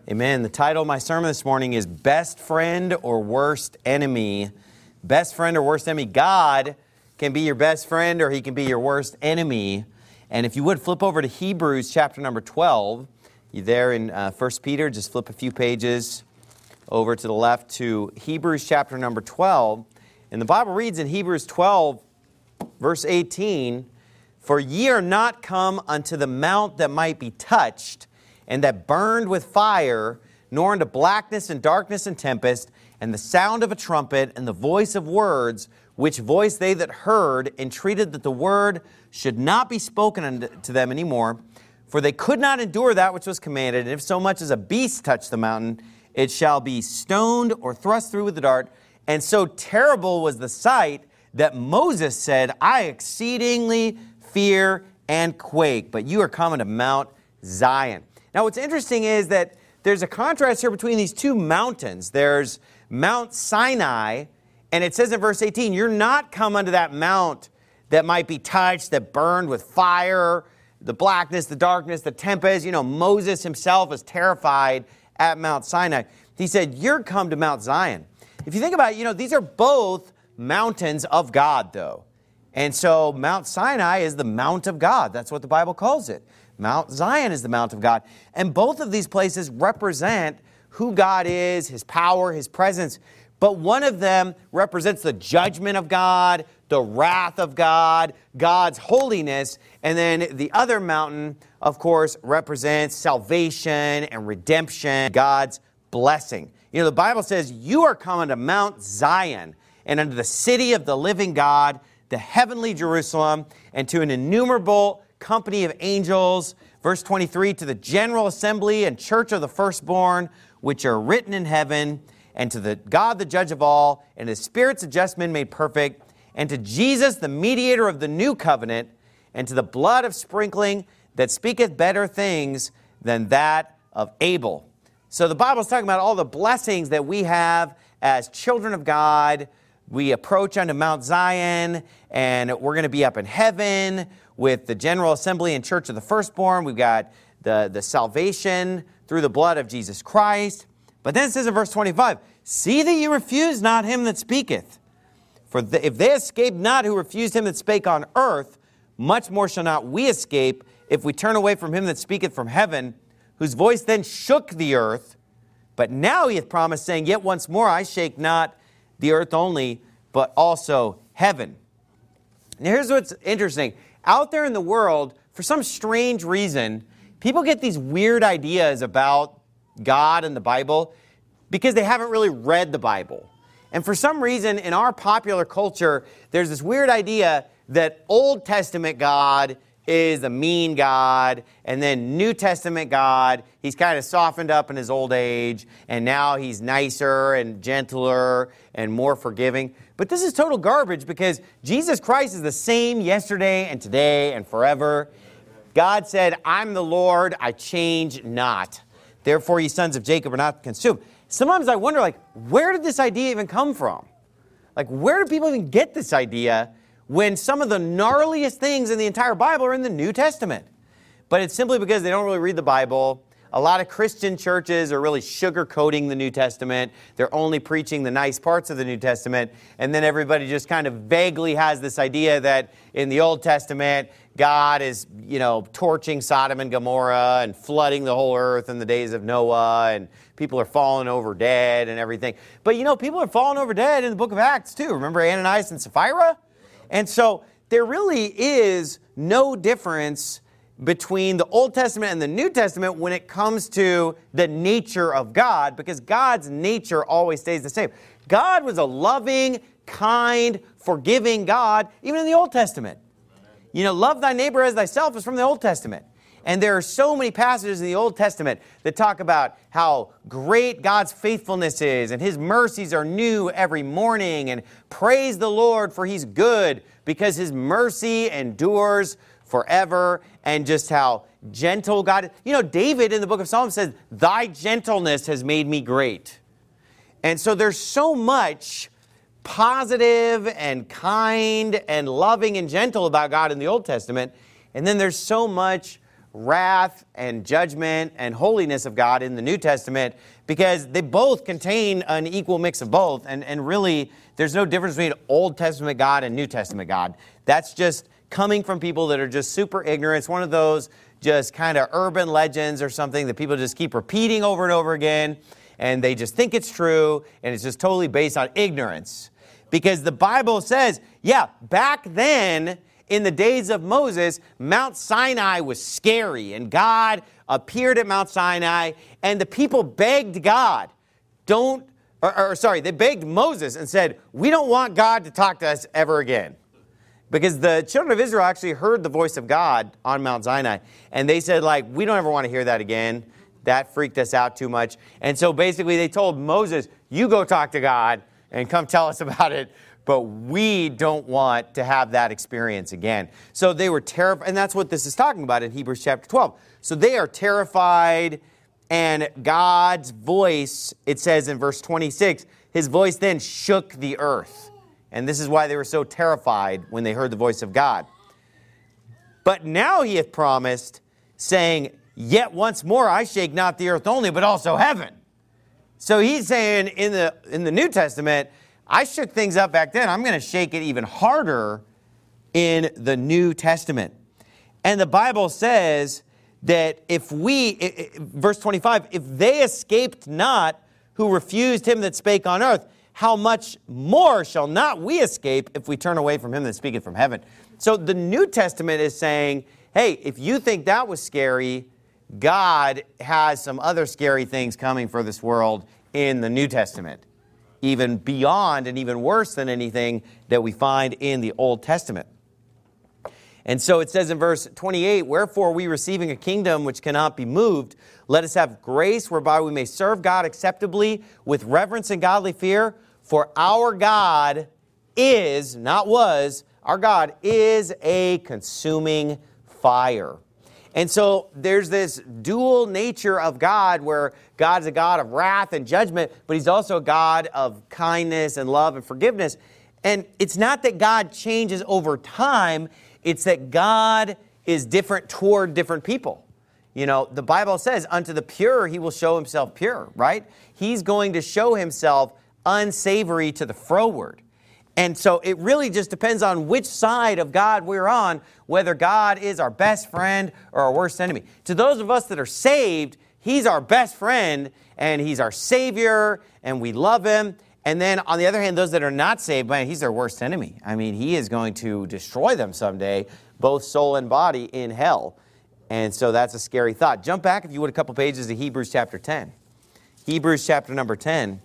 Amen. The title of my sermon this morning is Best Friend or Worst Enemy. Best friend or worst enemy. God can be your best friend or he can be your worst enemy. And if you would, flip over to Hebrews chapter number 12. You're there in 1 Peter. Just flip a few pages over to the left to Hebrews chapter number 12. And the Bible reads in Hebrews 12, verse 18, "For ye are not come unto the mount that might be touched, and that burned with fire, nor unto blackness and darkness and tempest, and the sound of a trumpet, and the voice of words, which voice they that heard entreated that the word should not be spoken unto them any more. For they could not endure that which was commanded, and if so much as a beast touch the mountain, it shall be stoned or thrust through with a dart. And so terrible was the sight that Moses said, I exceedingly fear and quake. But you are coming to Mount Zion." Now, what's interesting is that there's a contrast here between these two mountains. There's Mount Sinai, and it says in verse 18, you're not come unto that mount that might be touched, that burned with fire, the blackness, the darkness, the tempest. You know, Moses himself was terrified at Mount Sinai. He said, you're come to Mount Zion. If you think about it, these are both mountains of God, though. And so Mount Sinai is the Mount of God. That's what the Bible calls it. Mount Zion is the Mount of God. And both of these places represent who God is, His power, His presence. But one of them represents the judgment of God, the wrath of God, God's holiness. And then the other mountain, of course, represents salvation and redemption, God's blessing. The Bible says, you are coming to Mount Zion and unto the city of the living God, the heavenly Jerusalem, and to an innumerable company of angels. Verse 23, to the general assembly and church of the firstborn, which are written in heaven, and to the God, the judge of all, and his spirits of just men made perfect, and to Jesus, the mediator of the new covenant, and to the blood of sprinkling that speaketh better things than that of Abel. So the Bible is talking about all the blessings that we have as children of God. We approach unto Mount Zion, and we're going to be up in heaven with the general assembly and church of the firstborn. We've got the salvation through the blood of Jesus Christ. But then it says in verse 25, see that ye refuse not him that speaketh. For if they escape not who refused him that spake on earth, much more shall not we escape if we turn away from him that speaketh from heaven, whose voice then shook the earth. But now he hath promised, saying, yet once more I shake not the earth only, but also heaven. Now here's what's interesting. Out there in the world, for some strange reason, people get these weird ideas about God and the Bible because they haven't really read the Bible. And for some reason, in our popular culture, there's this weird idea that Old Testament God is a mean God, and then New Testament God, he's kind of softened up in his old age, and now he's nicer and gentler and more forgiving. But this is total garbage because Jesus Christ is the same yesterday and today and forever. God said, I'm the Lord, I change not. Therefore, ye sons of Jacob are not consumed. Sometimes I wonder, where did this idea even come from? Where do people even get this idea when some of the gnarliest things in the entire Bible are in the New Testament? But it's simply because they don't really read the Bible. A lot of Christian churches are really sugarcoating the New Testament. They're only preaching the nice parts of the New Testament. And then everybody just kind of vaguely has this idea that in the Old Testament, God is, torching Sodom and Gomorrah and flooding the whole earth in the days of Noah, and people are falling over dead and everything. But, people are falling over dead in the book of Acts too. Remember Ananias and Sapphira? And so there really is no difference between the Old Testament and the New Testament when it comes to the nature of God, because God's nature always stays the same. God was a loving, kind, forgiving God, even in the Old Testament. Love thy neighbor as thyself is from the Old Testament. And there are so many passages in the Old Testament that talk about how great God's faithfulness is, and His mercies are new every morning, and praise the Lord for He's good because His mercy endures forever, and just how gentle God is. David in the book of Psalms says, thy gentleness has made me great. And so there's so much positive and kind and loving and gentle about God in the Old Testament. And then there's so much wrath and judgment and holiness of God in the New Testament, because they both contain an equal mix of both. And really, there's no difference between Old Testament God and New Testament God. That's just coming from people that are just super ignorant. It's one of those just kind of urban legends or something that people just keep repeating over and over again, and they just think it's true, and it's just totally based on ignorance. Because the Bible says, yeah, back then, in the days of Moses, Mount Sinai was scary, and God appeared at Mount Sinai, and the people begged God, they begged Moses and said, we don't want God to talk to us ever again. Because the children of Israel actually heard the voice of God on Mount Sinai, and they said, we don't ever want to hear that again. That freaked us out too much. And so basically they told Moses, you go talk to God and come tell us about it. But we don't want to have that experience again. So they were terrified, and that's what this is talking about in Hebrews chapter 12. So they are terrified, and God's voice, it says in verse 26, his voice then shook the earth. And this is why they were so terrified when they heard the voice of God. But now he hath promised, saying, yet once more I shake not the earth only, but also heaven. So he's saying in the New Testament, I shook things up back then. I'm going to shake it even harder in the New Testament. And the Bible says that verse 25, if they escaped not who refused him that spake on earth, how much more shall not we escape if we turn away from him that speaketh from heaven? So the New Testament is saying, hey, if you think that was scary, God has some other scary things coming for this world in the New Testament, even beyond and even worse than anything that we find in the Old Testament. And so it says in verse 28, wherefore we receiving a kingdom which cannot be moved, let us have grace whereby we may serve God acceptably with reverence and godly fear. For our God is, not was, our God is a consuming fire. And so there's this dual nature of God where God's a God of wrath and judgment, but he's also a God of kindness and love and forgiveness. And it's not that God changes over time, it's that God is different toward different people. You know, the Bible says, unto the pure he will show himself pure, right? He's going to show himself unsavory to the froward. And so it really just depends on which side of God we're on, whether God is our best friend or our worst enemy. To those of us that are saved, he's our best friend and he's our Savior and we love him. And then on the other hand, those that are not saved, man, he's their worst enemy. I mean, he is going to destroy them someday, both soul and body, in hell. And so that's a scary thought. Jump back, if you would, a couple pages to Hebrews chapter 10. Hebrews chapter number 10.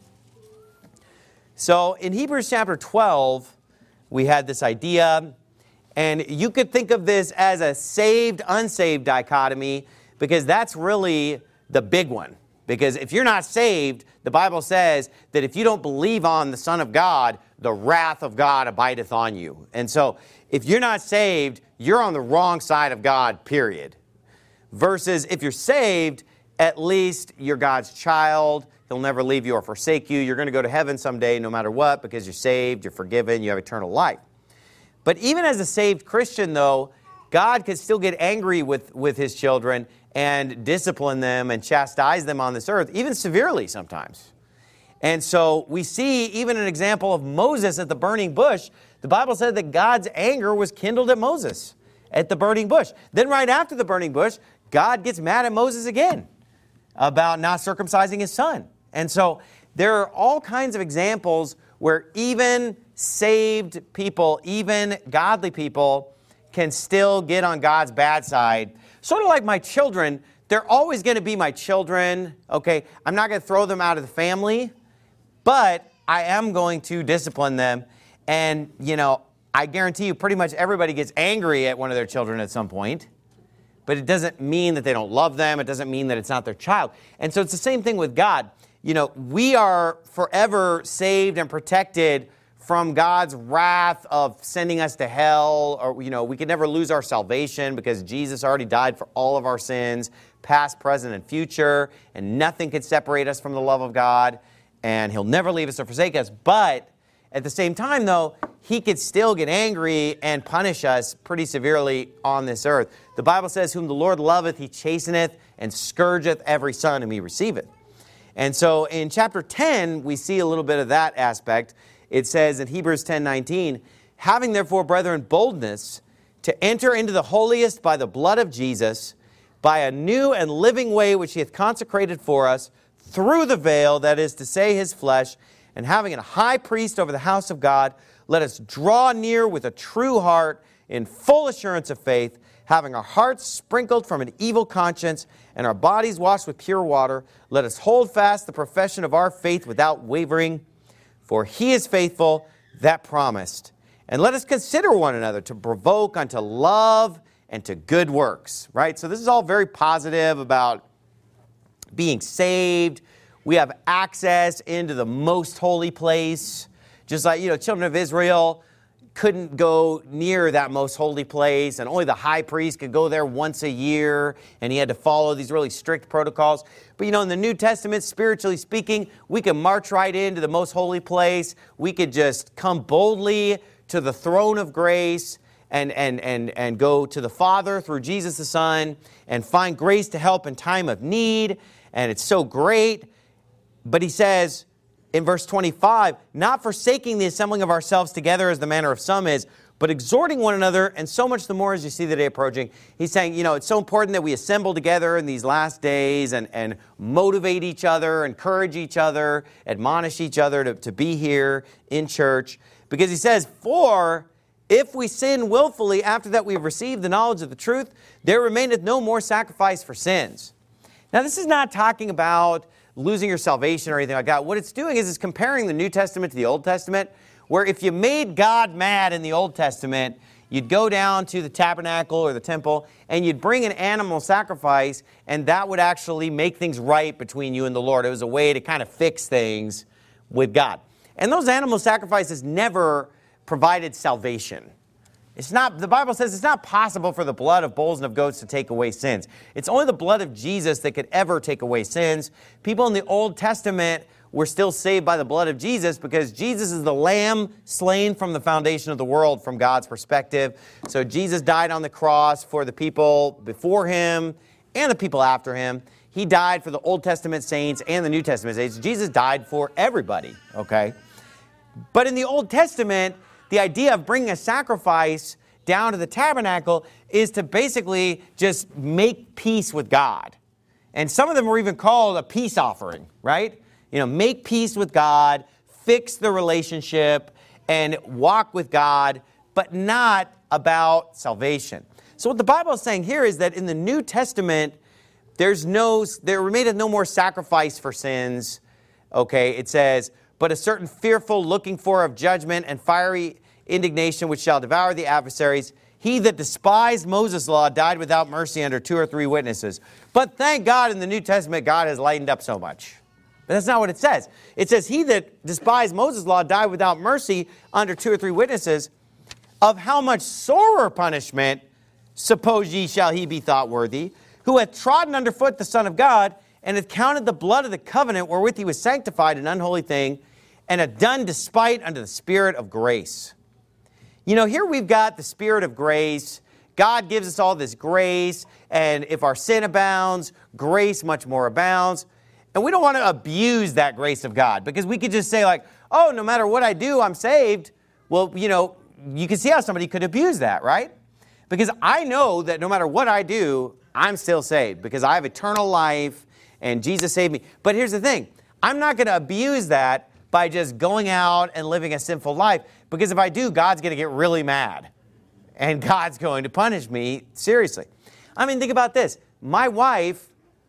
So in Hebrews chapter 12, we had this idea, and you could think of this as a saved-unsaved dichotomy, because that's really the big one. Because if you're not saved, the Bible says that if you don't believe on the Son of God, the wrath of God abideth on you. And so if you're not saved, you're on the wrong side of God, period. Versus if you're saved, at least you're God's child. He'll never leave you or forsake you. You're going to go to heaven someday no matter what, because you're saved, you're forgiven, you have eternal life. But even as a saved Christian, though, God could still get angry with his children and discipline them and chastise them on this earth, even severely sometimes. And so we see even an example of Moses at the burning bush. The Bible said that God's anger was kindled at Moses at the burning bush. Then right after the burning bush, God gets mad at Moses again about not circumcising his son. And so there are all kinds of examples where even saved people, even godly people, can still get on God's bad side. Sort of like my children, they're always going to be my children, okay? I'm not going to throw them out of the family, but I am going to discipline them. And, you know, I guarantee you pretty much everybody gets angry at one of their children at some point. But it doesn't mean that they don't love them. It doesn't mean that it's not their child. And so it's the same thing with God. You know, we are forever saved and protected from God's wrath of sending us to hell. Or, you know, we could never lose our salvation because Jesus already died for all of our sins, past, present, and future. And nothing could separate us from the love of God. And he'll never leave us or forsake us. But at the same time, though, he could still get angry and punish us pretty severely on this earth. The Bible says, whom the Lord loveth, he chasteneth and scourgeth every son whom he receiveth. And so in chapter 10, we see a little bit of that aspect. It says in Hebrews 10:19, having therefore, brethren, boldness to enter into the holiest by the blood of Jesus, by a new and living way which he hath consecrated for us, through the veil, that is to say, his flesh, and having a high priest over the house of God, let us draw near with a true heart in full assurance of faith, having our hearts sprinkled from an evil conscience and our bodies washed with pure water. Let us hold fast the profession of our faith without wavering, for he is faithful that promised. And let us consider one another to provoke unto love and to good works. Right? So this is all very positive about being saved. We have access into the most holy place. Just like, children of Israel couldn't go near that most holy place, and only the high priest could go there once a year, and he had to follow these really strict protocols. But in the New Testament, spiritually speaking, we can march right into the most holy place. We could just come boldly to the throne of grace and go to the Father through Jesus the Son and find grace to help in time of need. And it's so great. But he says in verse 25, not forsaking the assembling of ourselves together as the manner of some is, but exhorting one another, and so much the more as you see the day approaching. He's saying, it's so important that we assemble together in these last days and motivate each other, encourage each other, admonish each other to be here in church. Because he says, for if we sin willfully after that we have received the knowledge of the truth, there remaineth no more sacrifice for sins. Now, this is not talking about losing your salvation or anything like that. What it's doing is it's comparing the New Testament to the Old Testament, where if you made God mad in the Old Testament, you'd go down to the tabernacle or the temple, and you'd bring an animal sacrifice, and that would actually make things right between you and the Lord. It was a way to kind of fix things with God. And those animal sacrifices never provided salvation. The Bible says it's not possible for the blood of bulls and of goats to take away sins. It's only the blood of Jesus that could ever take away sins. People in the Old Testament were still saved by the blood of Jesus because Jesus is the lamb slain from the foundation of the world from God's perspective. So Jesus died on the cross for the people before him and the people after him. He died for the Old Testament saints and the New Testament saints. Jesus died for everybody, okay? But in the Old Testament, the idea of bringing a sacrifice down to the tabernacle is to basically just make peace with God. And some of them were even called a peace offering, right? Make peace with God, fix the relationship, and walk with God, but not about salvation. So what the Bible is saying here is that in the New Testament, there remaineth no more sacrifice for sins. Okay, it says, but a certain fearful looking for of judgment and fiery indignation which shall devour the adversaries. He that despised Moses' law died without mercy under 2 or 3 witnesses. But thank God in the New Testament, God has lightened up so much. But that's not what it says. It says, he that despised Moses' law died without mercy under 2 or 3 witnesses. Of how much sorer punishment, suppose ye, shall he be thought worthy, who hath trodden under foot the Son of God, and hath counted the blood of the covenant wherewith he was sanctified an unholy thing, and hath done despite unto the Spirit of grace. Here we've got the Spirit of grace. God gives us all this grace, and if our sin abounds, grace much more abounds. And we don't want to abuse that grace of God, because we could just say oh, no matter what I do, I'm saved. Well, you can see how somebody could abuse that, right? Because I know that no matter what I do, I'm still saved, because I have eternal life, and Jesus saved me. But here's the thing. I'm not going to abuse that by just going out and living a sinful life. Because if I do, God's going to get really mad. And God's going to punish me seriously. Think about this. My wife,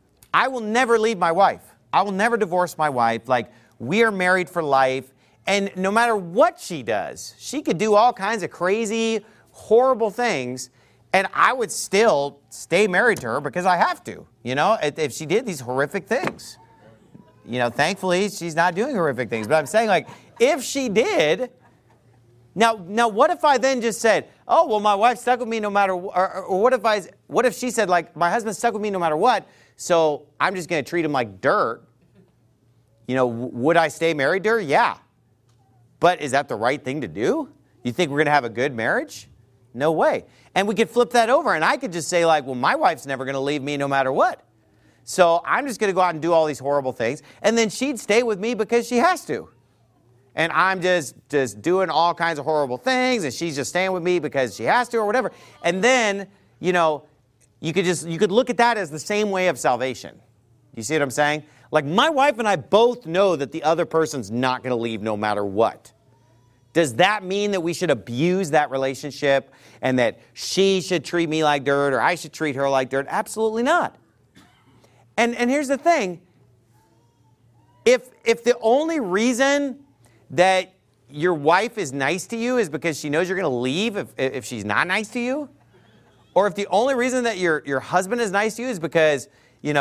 I will never leave my wife. I will never divorce my wife. We are married for life. And no matter what she does, she could do all kinds of crazy, horrible things. And I would still stay married to her because I have to, if she did these horrific things. Thankfully, she's not doing horrific things. But I'm saying, if she did, now what if I then just said, oh, well, my wife stuck with me no matter, or what if she said, my husband stuck with me no matter what, so I'm just going to treat him like dirt? Would I stay married to her? Yeah. But is that the right thing to do? You think we're going to have a good marriage? No way. And we could flip that over, and I could just say like, well, my wife's never going to leave me no matter what. So I'm just going to go out and do all these horrible things, and then she'd stay with me because she has to. And I'm just doing all kinds of horrible things, and she's just staying with me because she has to or whatever. And then, you could look at that as the same way of salvation. You see what I'm saying? Like my wife and I both know that the other person's not going to leave no matter what. Does that mean that we should abuse that relationship and that she should treat me like dirt or I should treat her like dirt? Absolutely not. And here's the thing. If the only reason that your wife is nice to you is because she knows you're going to leave if she's not nice to you, or if the only reason that your husband is nice to you is because, you're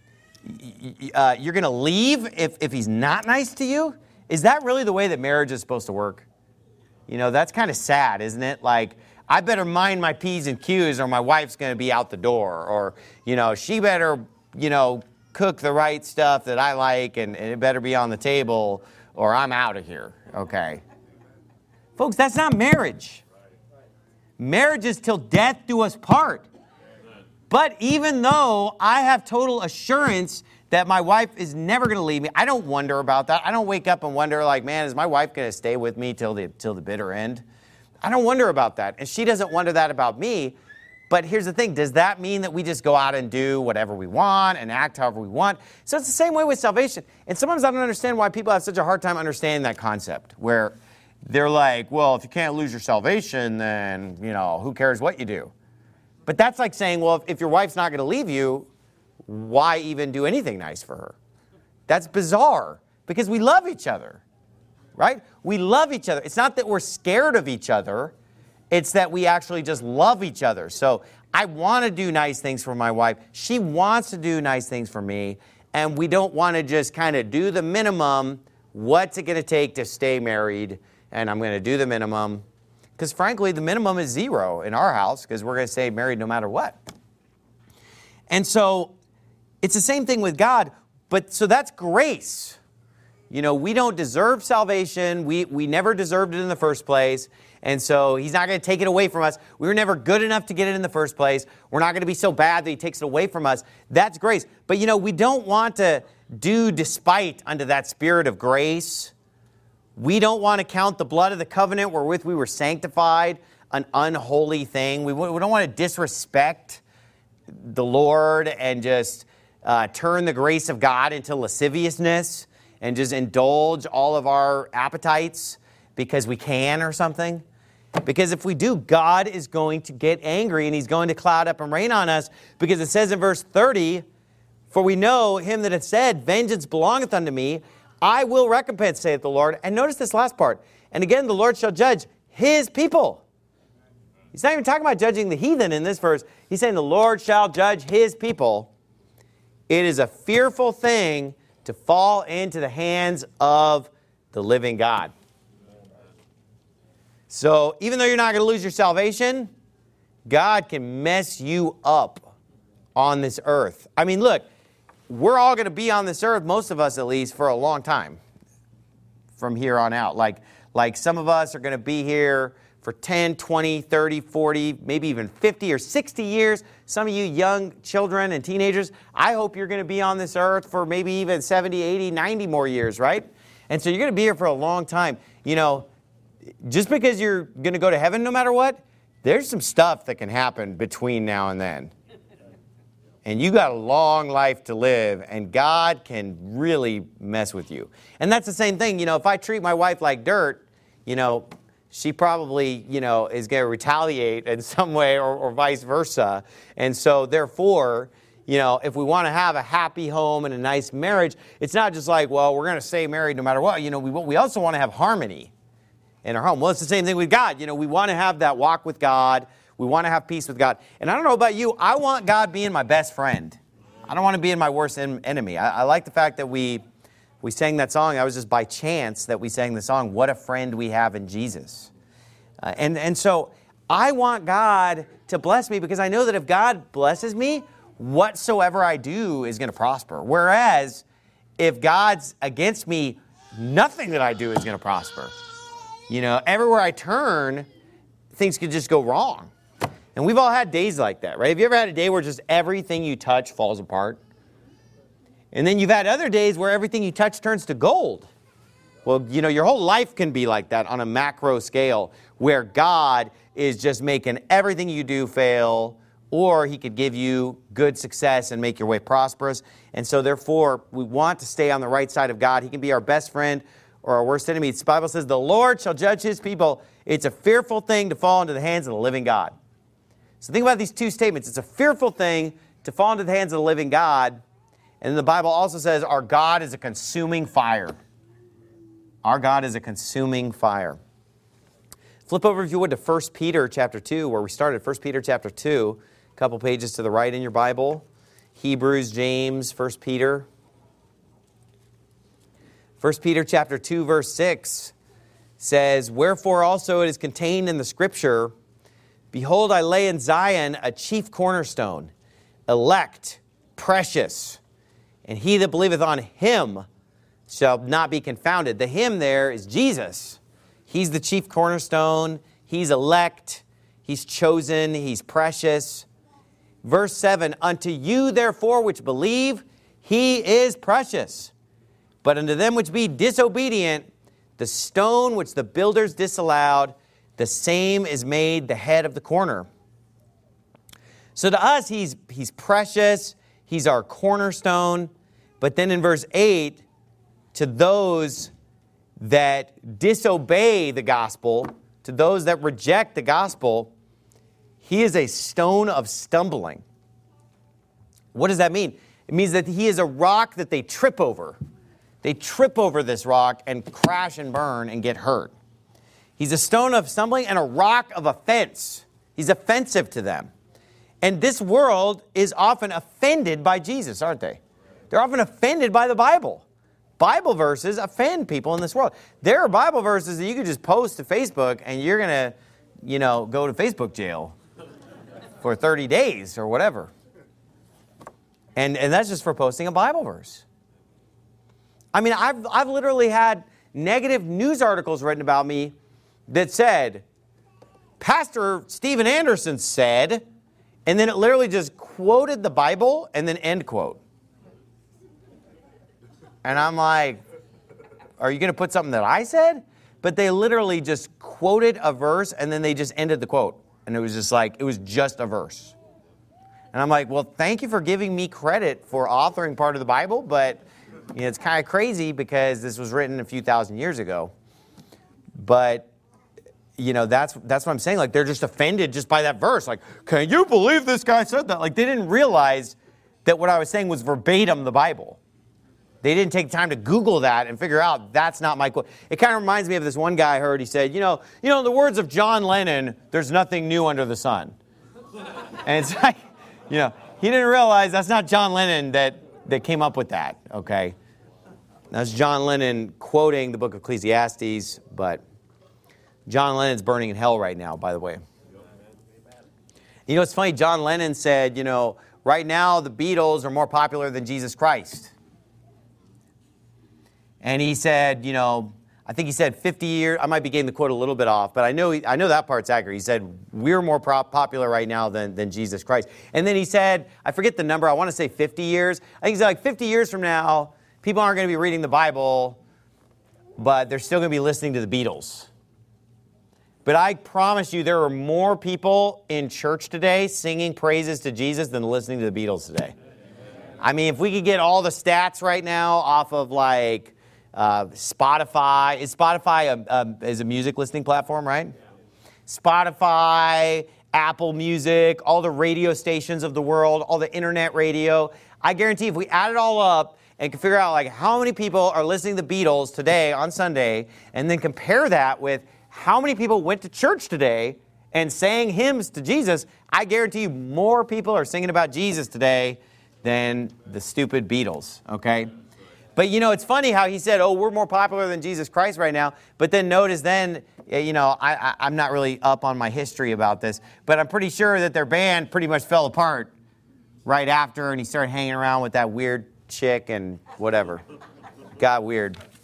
going to leave if he's not nice to you, is that really the way that marriage is supposed to work? That's kind of sad, isn't it? Like, I better mind my P's and Q's or my wife's going to be out the door. Or, she better, cook the right stuff that I like and it better be on the table or I'm out of here. Okay. Folks, that's not marriage. Marriage is till death do us part. But even though I have total assurance that my wife is never going to leave me, I don't wonder about that. I don't wake up and wonder like, man, is my wife going to stay with me till the bitter end? I don't wonder about that. And she doesn't wonder that about me. But here's the thing. Does that mean that we just go out and do whatever we want and act however we want? So it's the same way with salvation. And sometimes I don't understand why people have such a hard time understanding that concept where they're like, well, if you can't lose your salvation, then, who cares what you do? But that's like saying, well, if your wife's not going to leave you, why even do anything nice for her? That's bizarre because we love each other, right? We love each other. It's not that we're scared of each other. It's that we actually just love each other. So I want to do nice things for my wife. She wants to do nice things for me. And we don't want to just kind of do the minimum. What's it going to take to stay married? And I'm going to do the minimum. Because frankly, the minimum is 0 in our house because we're going to stay married no matter what. And so it's the same thing with God. But so that's grace. We don't deserve salvation. We never deserved it in the first place. And so he's not going to take it away from us. We were never good enough to get it in the first place. We're not going to be so bad that he takes it away from us. That's grace. But, we don't want to do despite unto that spirit of grace. We don't want to count the blood of the covenant wherewith we were sanctified an unholy thing. We don't want to disrespect the Lord and just turn the grace of God into lasciviousness and just indulge all of our appetites because we can or something. Because if we do, God is going to get angry and he's going to cloud up and rain on us, because it says in verse 30, for we know him that hath said, vengeance belongeth unto me, I will recompense, saith the Lord. And notice this last part. And again, the Lord shall judge his people. He's not even talking about judging the heathen in this verse. He's saying the Lord shall judge his people. It is a fearful thing to fall into the hands of the living God. So even though you're not going to lose your salvation, God can mess you up on this earth. I mean, look, we're all going to be on this earth, most of us at least, for a long time from here on out. Like some of us are going to be here for 10, 20, 30, 40, maybe even 50 or 60 years. Some of you young children and teenagers, I hope you're going to be on this earth for maybe even 70, 80, 90 more years, right? And so you're going to be here for a long time. Just because you're going to go to heaven no matter what, there's some stuff that can happen between now and then. And you got a long life to live, and God can really mess with you. And that's the same thing. If I treat my wife like dirt, she probably, is going to retaliate in some way or vice versa. And so therefore, if we want to have a happy home and a nice marriage, it's not just like, well, we're going to stay married no matter what. We also want to have harmony in our home. Well, it's the same thing with God. We want to have that walk with God. We want to have peace with God. And I don't know about you, I want God being my best friend. I don't want to be my worst enemy. I like the fact that we sang that song. That was just by chance that we sang the song, What a Friend We Have in Jesus. And so I want God to bless me because I know that if God blesses me, whatsoever I do is going to prosper. Whereas if God's against me, nothing that I do is going to prosper. Everywhere I turn, things could just go wrong. And we've all had days like that, right? Have you ever had a day where just everything you touch falls apart? And then you've had other days where everything you touch turns to gold. Well, your whole life can be like that on a macro scale, where God is just making everything you do fail, or he could give you good success and make your way prosperous. And so therefore, we want to stay on the right side of God. He can be our best friend or our worst enemy. The Bible says, the Lord shall judge his people. It's a fearful thing to fall into the hands of the living God. So think about these two statements. It's a fearful thing to fall into the hands of the living God. And then the Bible also says our God is a consuming fire. Our God is a consuming fire. Flip over, if you would, to 1 Peter chapter 2, where we started. 1 Peter chapter 2, a couple pages to the right in your Bible. Hebrews, James, 1 Peter. 1 Peter chapter 2, verse 6 says, wherefore also it is contained in the Scripture, behold, I lay in Zion a chief cornerstone, elect, precious, and he that believeth on him shall not be confounded. The him there is Jesus. He's the chief cornerstone. He's elect. He's chosen. He's precious. Verse 7, unto you therefore which believe, he is precious. But unto them which be disobedient, the stone which the builders disallowed, the same is made the head of the corner. So to us, he's precious. He's our cornerstone. But then in verse 8, to those that disobey the gospel, to those that reject the gospel, he is a stone of stumbling. What does that mean? It means that he is a rock that they trip over. They trip over this rock and crash and burn and get hurt. He's a stone of stumbling and a rock of offense. He's offensive to them. And this world is often offended by Jesus, aren't they? They're often offended by the Bible. Bible verses offend people in this world. There are Bible verses that you could just post to Facebook and you're going to, go to Facebook jail for 30 days or whatever. And that's just for posting a Bible verse. I mean, I've literally had negative news articles written about me that said, Pastor Steven Anderson said, and then it literally just quoted the Bible and then end quote. And I'm like, are you going to put something that I said? But they literally just quoted a verse and then they just ended the quote. And it was just like, it was just a verse. And I'm like, well, thank you for giving me credit for authoring part of the Bible, but it's kind of crazy because this was written a few thousand years ago. But, that's what I'm saying. Like, they're just offended just by that verse. Like, can you believe this guy said that? Like, they didn't realize that what I was saying was verbatim the Bible. They didn't take time to Google that and figure out that's not my quote. It kind of reminds me of this one guy I heard. He said, the words of John Lennon, there's nothing new under the sun. And it's like, he didn't realize that's not John Lennon that came up with that, okay? That's John Lennon quoting the book of Ecclesiastes, but John Lennon's burning in hell right now, by the way. It's funny, John Lennon said, right now the Beatles are more popular than Jesus Christ. And he said, I think he said 50 years, I might be getting the quote a little bit off, but I know that part's accurate. He said, we're more popular right now than Jesus Christ. And then he said, I forget the number, I want to say 50 years. I think he said like 50 years from now, people aren't going to be reading the Bible, but they're still going to be listening to the Beatles. But I promise you, there are more people in church today singing praises to Jesus than listening to the Beatles today. I mean, if we could get all the stats right now off of like Spotify. Is Spotify is a music listening platform, right? Yeah. Spotify, Apple Music, all the radio stations of the world, all the internet radio. I guarantee if we add it all up and can figure out like how many people are listening to the Beatles today on Sunday, and then compare that with how many people went to church today and sang hymns to Jesus, I guarantee you more people are singing about Jesus today than the stupid Beatles, okay? But, it's funny how he said, we're more popular than Jesus Christ right now. But then notice then, I'm not really up on my history about this, but I'm pretty sure that their band pretty much fell apart right after, and he started hanging around with that weird chick and whatever. Got weird.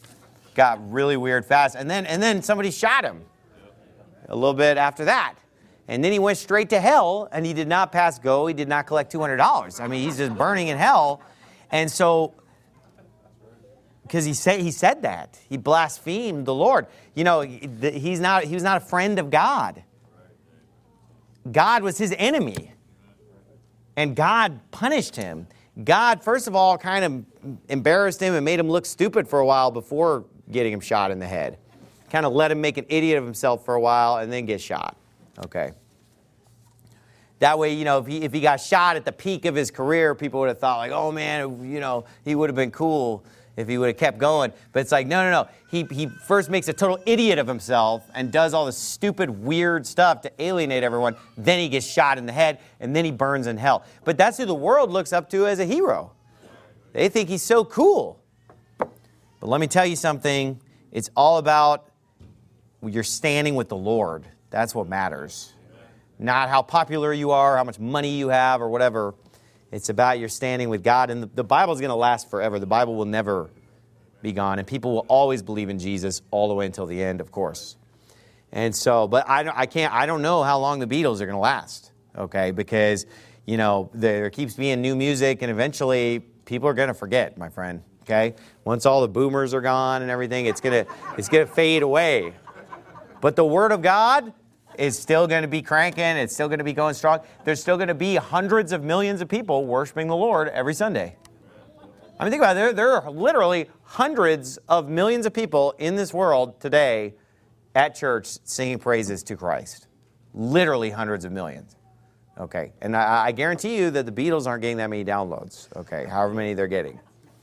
got really weird fast. And then somebody shot him a little bit after that. And then he went straight to hell, and he did not pass go. He did not collect $200. I mean, he's just burning in hell. And so, because he said that. He blasphemed the Lord. You know, he was not a friend of God. God was his enemy. And God punished him. God, first of all, kind of embarrassed him and made him look stupid for a while before getting him shot in the head. Kind of let him make an idiot of himself for a while and then get shot. Okay. That way, you know, if he got shot at the peak of his career, people would have thought like, oh man, you know, he would have been cool if he would have kept going. But it's like, no. He first makes a total idiot of himself and does all this stupid, weird stuff to alienate everyone. Then he gets shot in the head, and then he burns in hell. But that's who the world looks up to as a hero. They think he's so cool. But let me tell you something. It's all about your standing with the Lord. That's what matters. Not how popular you are, how much money you have, or whatever. It's about your standing with God. And the Bible is going to last forever. The Bible will never be gone. And people will always believe in Jesus all the way until the end, of course. And so, but I don't know how long the Beatles are going to last. Okay, because, you know, there keeps being new music, and eventually people are going to forget, my friend. Okay, once all the boomers are gone and everything, it's gonna fade away. But the Word of God is still going to be cranking. It's still going to be going strong. There's still going to be hundreds of millions of people worshiping the Lord every Sunday. I mean, think about it. There are literally hundreds of millions of people in this world today at church singing praises to Christ. Literally hundreds of millions. Okay, and I guarantee you that the Beatles aren't getting that many downloads. Okay, however many they're getting.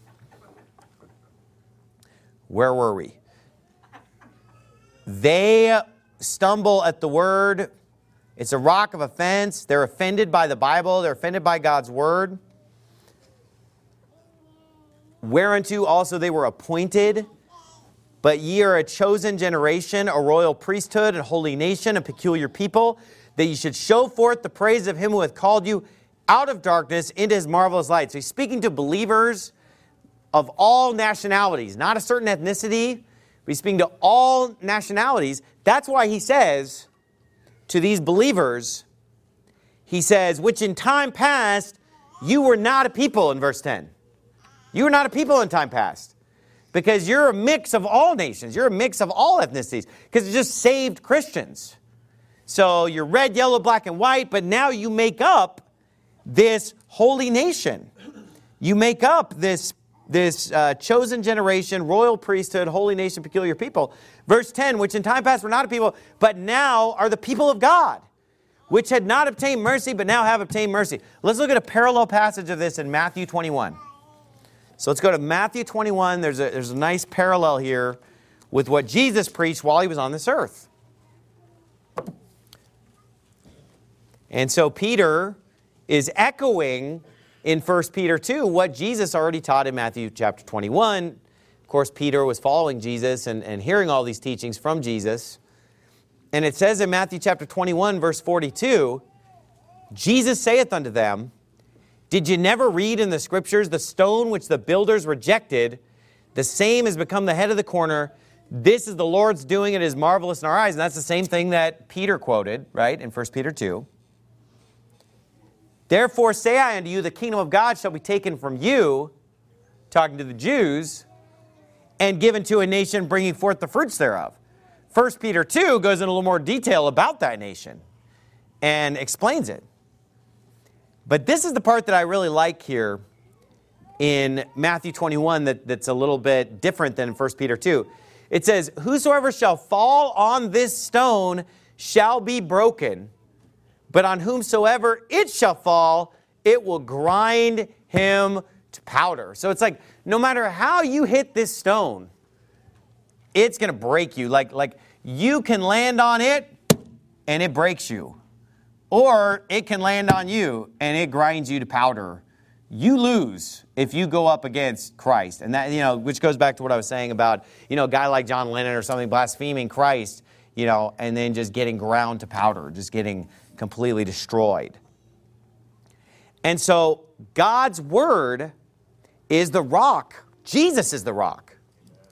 Where were we? They stumble at the word. It's a rock of offense. They're offended by the Bible. They're offended by God's word. Whereunto also they were appointed. But ye are a chosen generation, a royal priesthood, a holy nation, a peculiar people, that ye should show forth the praise of him who hath called you out of darkness into his marvelous light. So he's speaking to believers of all nationalities, not a certain ethnicity. He's speaking to all nationalities. That's why he says to these believers, he says, which in time past you were not a people, in verse 10. You were not a people in time past. Because you're a mix of all nations. You're a mix of all ethnicities. Because it's just saved Christians. So you're red, yellow, black, and white, but now you make up this holy nation. You make up this chosen generation, royal priesthood, holy nation, peculiar people. Verse 10, which in time past were not a people, but now are the people of God, which had not obtained mercy, but now have obtained mercy. Let's look at a parallel passage of this in Matthew 21. So let's go to Matthew 21. There's a nice parallel here with what Jesus preached while he was on this earth. And so Peter is echoing in 1 Peter 2 what Jesus already taught in Matthew chapter 21. Of course, Peter was following Jesus and hearing all these teachings from Jesus. And it says in Matthew chapter 21, verse 42, Jesus saith unto them, did you never read in the scriptures, the stone which the builders rejected, the same has become the head of the corner. This is the Lord's doing, it is marvelous in our eyes. And that's the same thing that Peter quoted, right, in 1 Peter 2. Therefore say I unto you, the kingdom of God shall be taken from you, talking to the Jews, and given to a nation bringing forth the fruits thereof. 1 Peter 2 goes in a little more detail about that nation and explains it. But this is the part that I really like here in Matthew 21 that's a little bit different than 1 Peter 2. It says, whosoever shall fall on this stone shall be broken, but on whomsoever it shall fall, it will grind him to powder. So it's like, no matter how you hit this stone, it's going to break you. Like you can land on it and it breaks you. Or it can land on you and it grinds you to powder. You lose if you go up against Christ. And that, which goes back to what I was saying about, a guy like John Lennon or something blaspheming Christ, and then just getting ground to powder, just getting completely destroyed. And so God's word is the rock. Jesus is the rock.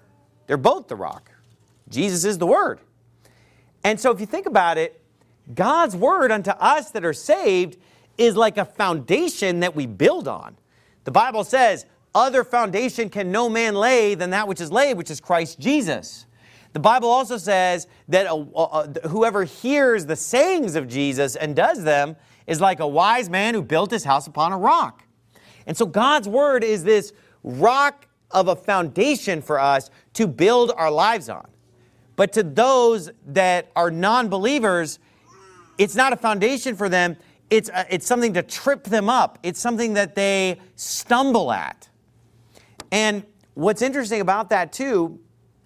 They're both the rock. Jesus is the Word. And so if you think about it, God's Word unto us that are saved is like a foundation that we build on. The Bible says, other foundation can no man lay than that which is laid, which is Christ Jesus. The Bible also says that whoever hears the sayings of Jesus and does them is like a wise man who built his house upon a rock. And so God's Word is this rock of a foundation for us to build our lives on. But to those that are non-believers, it's not a foundation for them. It's something to trip them up. It's something that they stumble at. And what's interesting about that too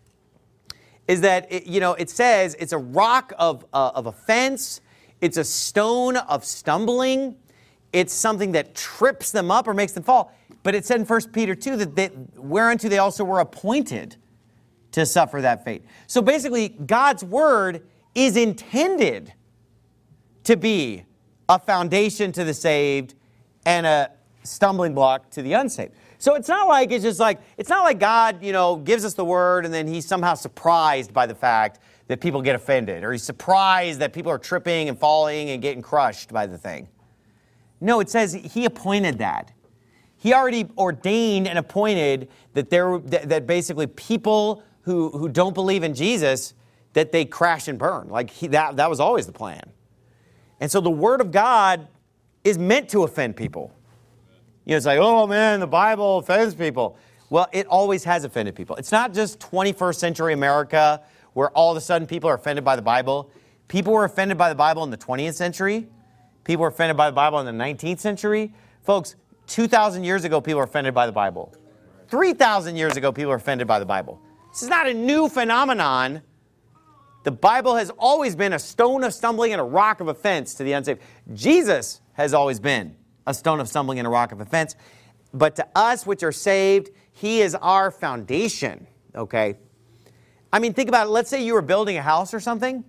is that it says it's a rock of offense. It's a stone of stumbling. It's something that trips them up or makes them fall. But it said in 1 Peter 2 that whereunto they also were appointed to suffer that fate. So basically, God's Word is intended to be a foundation to the saved and a stumbling block to the unsaved. So it's not like God, gives us the Word and then he's somehow surprised by the fact that people get offended, or he's surprised that people are tripping and falling and getting crushed by the thing. No, it says he appointed that. He already ordained and appointed that basically people who don't believe in Jesus, that they crash and burn. That was always the plan. And so the Word of God is meant to offend people. It's like, oh man, the Bible offends people. Well, it always has offended people. It's not just 21st century America where all of a sudden people are offended by the Bible. People were offended by the Bible in the 20th century. People were offended by the Bible in the 19th century. Folks, 2,000 years ago, people were offended by the Bible. 3,000 years ago, people were offended by the Bible. This is not a new phenomenon. The Bible has always been a stone of stumbling and a rock of offense to the unsaved. Jesus has always been a stone of stumbling and a rock of offense. But to us which are saved, he is our foundation, okay? I mean, think about it. Let's say you were building a house or something.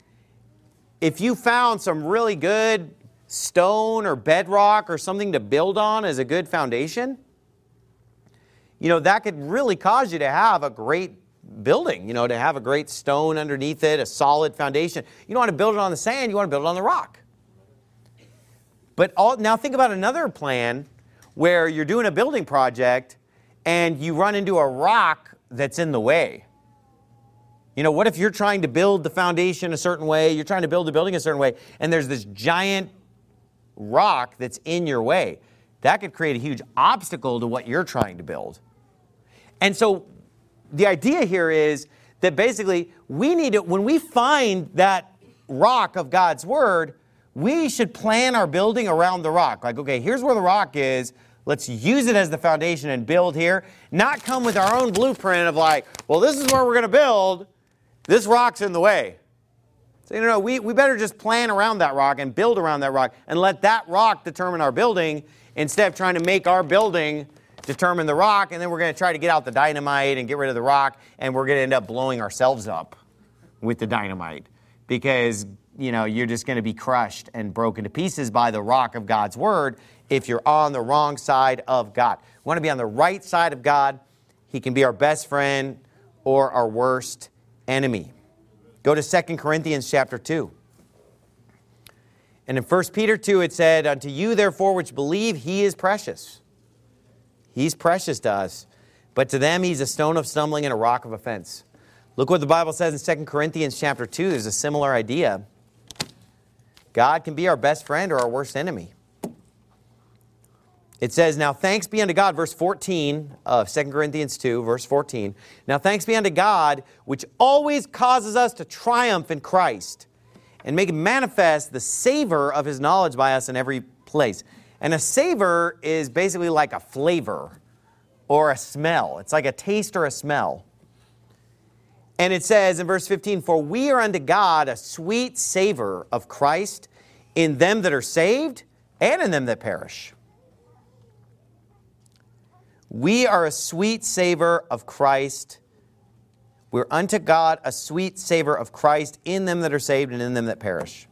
If you found some really good stone or bedrock or something to build on as a good foundation, that could really cause you to have a great building, to have a great stone underneath it, a solid foundation. You don't want to build it on the sand, you want to build it on the rock. But now think about another plan where you're doing a building project and you run into a rock that's in the way. What if you're trying to build the foundation a certain way, you're trying to build the building a certain way, and there's this giant rock that's in your way? That could create a huge obstacle to what you're trying to build. And so the idea here is that basically when we find that rock of God's Word, we should plan our building around the rock. Like, okay, here's where the rock is. Let's use it as the foundation and build here. Not come with our own blueprint of like, well, this is where we're going to build. This rock's in the way. So, we better just plan around that rock and build around that rock and let that rock determine our building instead of trying to make our building determine the rock, and then we're going to try to get out the dynamite and get rid of the rock, and we're going to end up blowing ourselves up with the dynamite because, you're just going to be crushed and broken to pieces by the rock of God's Word if you're on the wrong side of God. We want to be on the right side of God. He can be our best friend or our worst enemy. Go to 2 Corinthians chapter 2. And in 1 Peter 2 it said, unto you therefore which believe, he is precious. He's precious to us. But to them he's a stone of stumbling and a rock of offense. Look what the Bible says in 2 Corinthians chapter 2. There's a similar idea. God can be our best friend or our worst enemy. It says, now thanks be unto God, verse 14 of 2 Corinthians 2, verse 14. Now thanks be unto God, which always causes us to triumph in Christ and make manifest the savor of his knowledge by us in every place. And a savor is basically like a flavor or a smell. It's like a taste or a smell. And it says in verse 15, for we are unto God a sweet savor of Christ in them that are saved and in them that perish. We are a sweet savor of Christ. We're unto God a sweet savor of Christ in them that are saved and in them that perish.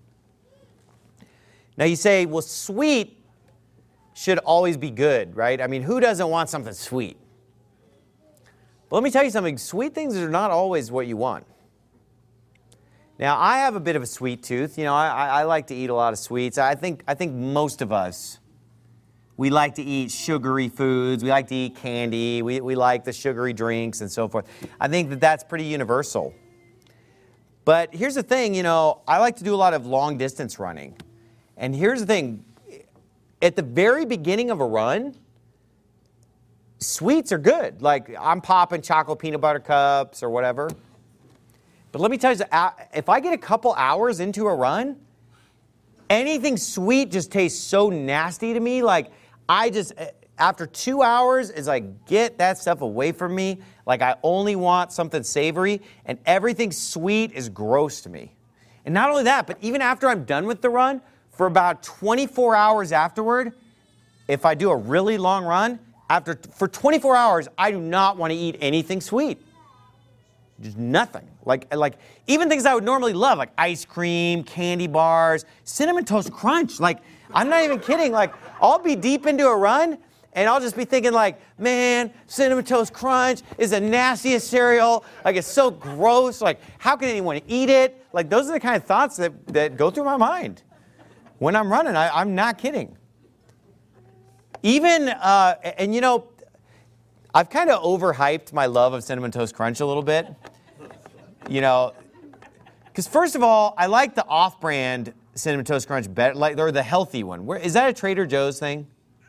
Now you say, well, sweet should always be good, right? I mean, who doesn't want something sweet? But let me tell you something, sweet things are not always what you want. Now, I have a bit of a sweet tooth. You know, I like to eat a lot of sweets. I think most of us, we like to eat sugary foods. We like to eat candy. We like the sugary drinks and so forth. I think that that's pretty universal. But here's the thing, you know, I like to do a lot of long distance running. And here's the thing, at the very beginning of a run, sweets are good. Like I'm popping chocolate peanut butter cups or whatever. But let me tell you, if I get a couple hours into a run, anything sweet just tastes so nasty to me. Like after 2 hours, it's like, get that stuff away from me. Like I only want something savory, and everything sweet is gross to me. And not only that, but even after I'm done with the run, for about 24 hours afterward, if I do a really long run, for 24 hours, I do not want to eat anything sweet. Just nothing. Like even things I would normally love, like ice cream, candy bars, Cinnamon Toast Crunch. Like, I'm not even kidding. Like, I'll be deep into a run, and I'll just be thinking like, man, Cinnamon Toast Crunch is the nastiest cereal. Like, it's so gross. Like, how can anyone eat it? Like, those are the kind of thoughts that go through my mind when I'm running. I'm not kidding. Even, and you know, I've kind of overhyped my love of Cinnamon Toast Crunch a little bit. You know, because first of all, I like the off-brand Cinnamon Toast Crunch better, or the healthy one. Is that a Trader Joe's thing?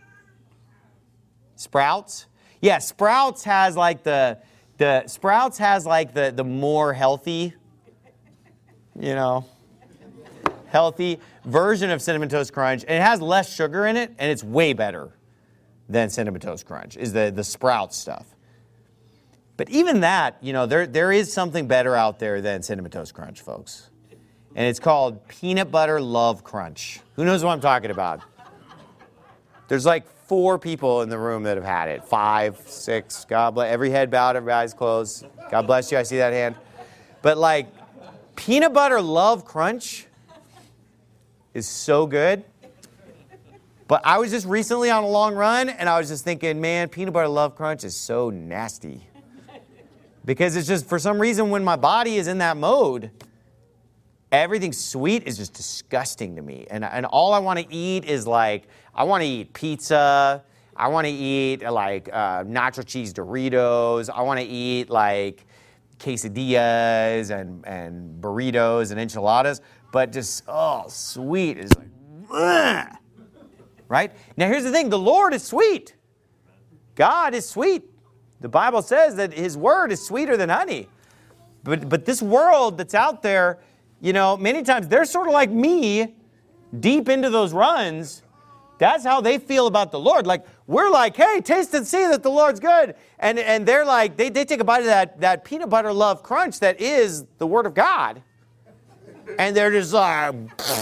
Sprouts? Yeah, Sprouts has like the more healthy, you know, healthy version of Cinnamon Toast Crunch, and it has less sugar in it, and it's way better than Cinnamon Toast Crunch, is the Sprouts stuff. But even that, you know, there is something better out there than Cinnamon Toast Crunch, folks. And it's called Peanut Butter Love Crunch. Who knows what I'm talking about? There's like 4 people in the room that have had it. 5, 6, God bless. Every head bowed, every eyes closed. God bless you, I see that hand. But like, Peanut Butter Love Crunch is so good. But I was just recently on a long run, and I was just thinking, man, Peanut Butter Love Crunch is so nasty. Because it's just, for some reason, when my body is in that mode, everything sweet is just disgusting to me. And all I want to eat is like, I want to eat pizza. I want to eat like nacho cheese Doritos. I want to eat like quesadillas and burritos and enchiladas. But just, sweet is like, ugh. Right? Now here's the thing, the Lord is sweet. God is sweet. The Bible says that His word is sweeter than honey. But this world that's out there, you know, many times they're sort of like me, deep into those runs. That's how they feel about the Lord. Like, we're like, hey, taste and see that the Lord's good. And they're like, they take a bite of that peanut butter love crunch that is the Word of God. And they're just like,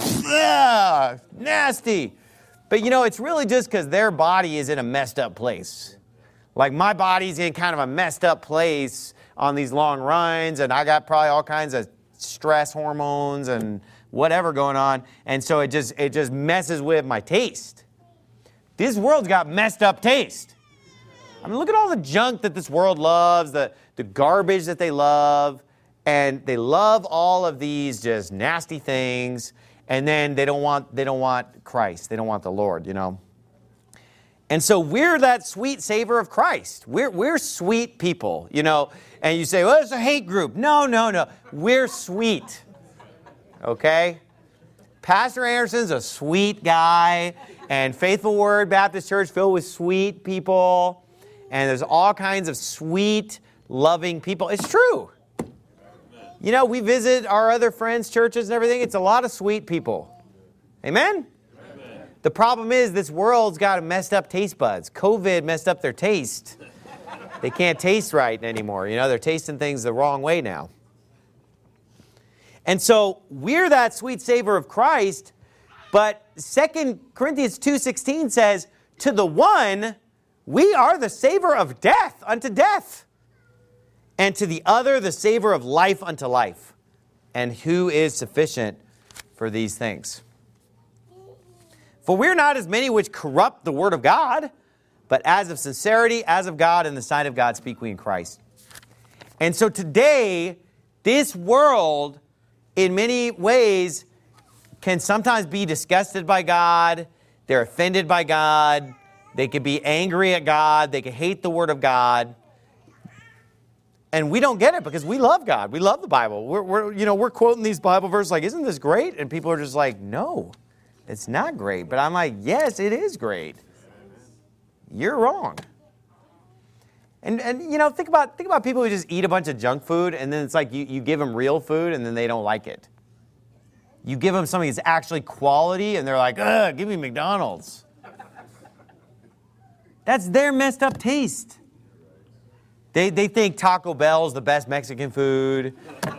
nasty. But, you know, it's really just because their body is in a messed up place. Like, my body's in kind of a messed up place on these long runs, and I got probably all kinds of stress hormones and whatever going on, and so it just messes with my taste. This world's got messed up taste. I mean, look at all the junk that this world loves, the garbage that they love, and they love all of these just nasty things, and then they don't want Christ. They don't want the Lord, you know. And so we're that sweet savor of Christ. We're sweet people, you know. And you say, well, it's a hate group. No. We're sweet. Okay? Pastor Anderson's a sweet guy. And Faithful Word Baptist Church filled with sweet people. And there's all kinds of sweet, loving people. It's true. You know, we visit our other friends' churches and everything. It's a lot of sweet people. Amen? The problem is this world's got messed up taste buds. COVID messed up their taste. They can't taste right anymore. You know, they're tasting things the wrong way now. And so we're that sweet savor of Christ, but 2 Corinthians 2:16 says, to the one, we are the savor of death unto death, and to the other, the savor of life unto life. And who is sufficient for these things? For we're not as many which corrupt the word of God, but as of sincerity, as of God, in the sight of God, speak we in Christ. And so today, this world, in many ways, can sometimes be disgusted by God. They're offended by God. They could be angry at God. They could hate the Word of God. And we don't get it because we love God. We love the Bible. We're quoting these Bible verses like, isn't this great? And people are just like, no, it's not great. But I'm like, yes, it is great. You're wrong. And think about people who just eat a bunch of junk food, and then it's like you give them real food, and then they don't like it. You give them something that's actually quality, and they're like, ugh, give me McDonald's. That's their messed up taste. They think Taco Bell is the best Mexican food.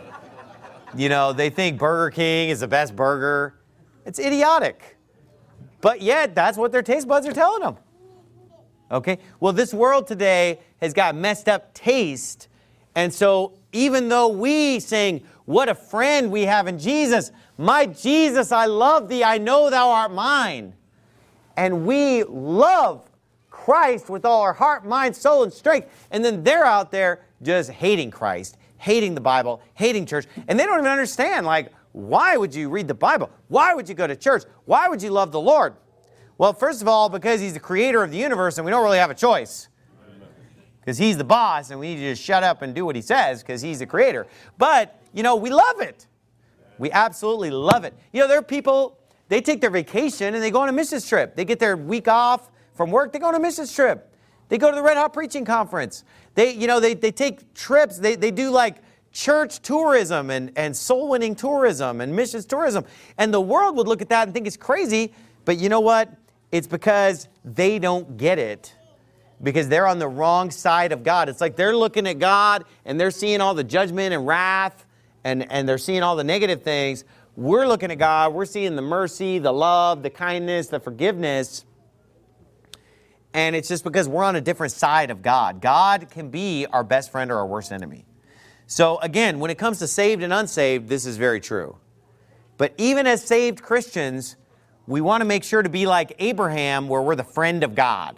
They think Burger King is the best burger. It's idiotic. But yet, that's what their taste buds are telling them. Okay? Well, this world today has got messed up taste. And so, even though we sing, what a friend we have in Jesus, my Jesus, I love thee, I know thou art mine. And we love Christ with all our heart, mind, soul, and strength. And then they're out there just hating Christ, hating the Bible, hating church. And they don't even understand, like, why would you read the Bible? Why would you go to church? Why would you love the Lord? Well, first of all, because He's the creator of the universe and we don't really have a choice. Because He's the boss and we need to just shut up and do what He says because He's the creator. But, we love it. We absolutely love it. There are people, they take their vacation and they go on a missions trip. They get their week off from work, they go on a missions trip. They go to the Red Hot Preaching Conference. They take trips. They do like church tourism and soul-winning tourism and missions tourism. And the world would look at that and think it's crazy. But you know what? It's because they don't get it. Because they're on the wrong side of God. It's like they're looking at God and they're seeing all the judgment and wrath and they're seeing all the negative things. We're looking at God. We're seeing the mercy, the love, the kindness, the forgiveness. And it's just because we're on a different side of God. God can be our best friend or our worst enemy. So again, when it comes to saved and unsaved, this is very true. But even as saved Christians, we want to make sure to be like Abraham, where we're the friend of God.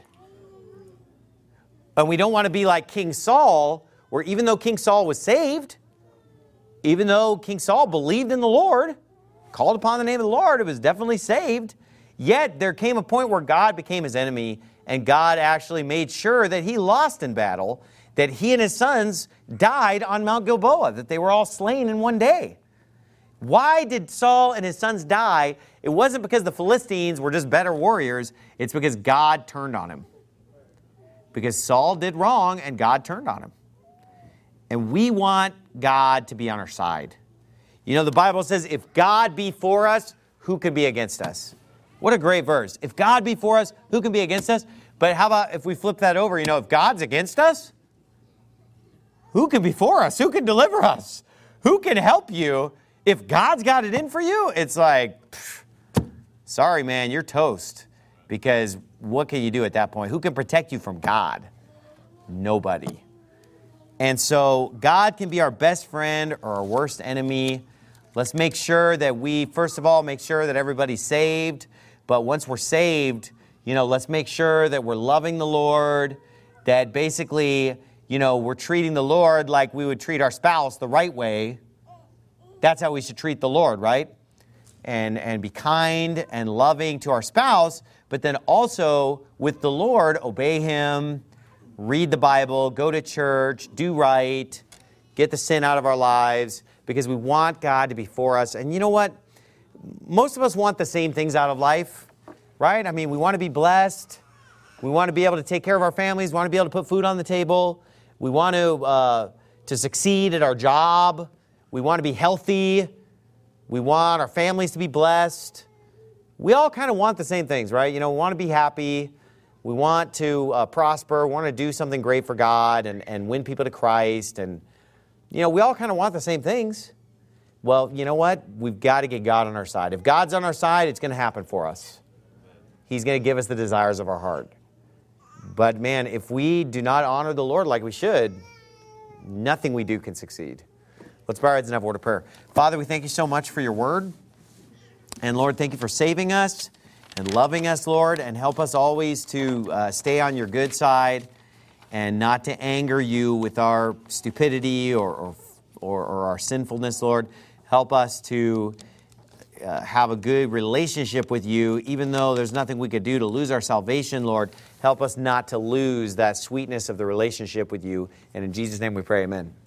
And we don't want to be like King Saul, where even though King Saul was saved, even though King Saul believed in the Lord, called upon the name of the Lord, it was definitely saved, yet there came a point where God became his enemy, and God actually made sure that he lost in battle, that he and his sons died on Mount Gilboa, that they were all slain in one day. Why did Saul and his sons die? It wasn't because the Philistines were just better warriors. It's because God turned on him. Because Saul did wrong and God turned on him. And we want God to be on our side. The Bible says, if God be for us, who can be against us? What a great verse. If God be for us, who can be against us? But how about if we flip that over, if God's against us, who can be for us? Who can deliver us? Who can help you? If God's got it in for you, it's like, sorry, man, you're toast. Because what can you do at that point? Who can protect you from God? Nobody. And so God can be our best friend or our worst enemy. Let's make sure that we, first of all, make sure that everybody's saved. But once we're saved, let's make sure that we're loving the Lord, that basically, we're treating the Lord like we would treat our spouse the right way. That's how we should treat the Lord, right? And be kind and loving to our spouse, but then also with the Lord, obey Him, read the Bible, go to church, do right, get the sin out of our lives, because we want God to be for us. And you know what? Most of us want the same things out of life, right? I mean, we want to be blessed. We want to be able to take care of our families. We want to be able to put food on the table. We want to succeed at our job. We want to be healthy. We want our families to be blessed. We all kind of want the same things, right? We want to be happy. We want to prosper. We want to do something great for God and win people to Christ. And, we all kind of want the same things. Well, you know what? We've got to get God on our side. If God's on our side, it's going to happen for us. He's going to give us the desires of our heart. But, man, if we do not honor the Lord like we should, nothing we do can succeed. Let's bow our heads and have a word of prayer. Father, we thank you so much for your word. And Lord, thank you for saving us. and loving us, Lord, and help us always to stay on your good side and not to anger you with our stupidity or our sinfulness, Lord. Help us to have a good relationship with you, even though there's nothing we could do to lose our salvation, Lord. Help us not to lose that sweetness of the relationship with you. And in Jesus' name we pray, amen.